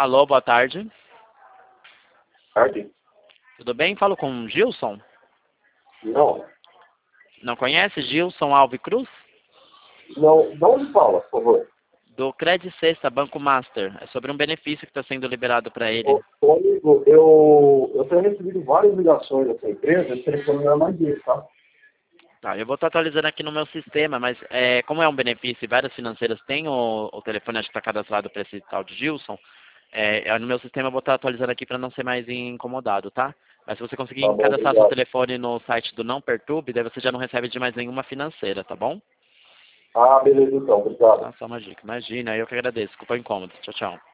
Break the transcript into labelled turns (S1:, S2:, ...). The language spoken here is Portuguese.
S1: Alô, boa tarde.
S2: Tarde?
S1: Tudo bem? Falo com o Gilson.
S2: Não.
S1: Não conhece Gilson Alves Cruz?
S2: Não, de onde fala, por favor?
S1: Do Credit Sexta Banco Master. É sobre um benefício que está sendo liberado para ele.
S2: Ô, amigo, eu tenho recebido várias ligações dessa empresa, esse telefone não é mais dele, tá?
S1: Tá, eu vou estar atualizando aqui no meu sistema, mas como é um benefício e várias financeiras têm o telefone, acho que está cadastrado para esse tal de Gilson, no meu sistema eu vou estar atualizando aqui para não ser mais incomodado, tá? Mas se você conseguir
S2: Tá bom,
S1: cadastrar seu
S2: obrigado.
S1: telefone no site do Não Perturbe, daí você já não recebe de mais nenhuma financeira, tá bom?
S2: Ah, beleza então, obrigado.
S1: Tá, só uma dica. Imagina, eu que agradeço. Desculpa o incômodo. Tchau, tchau.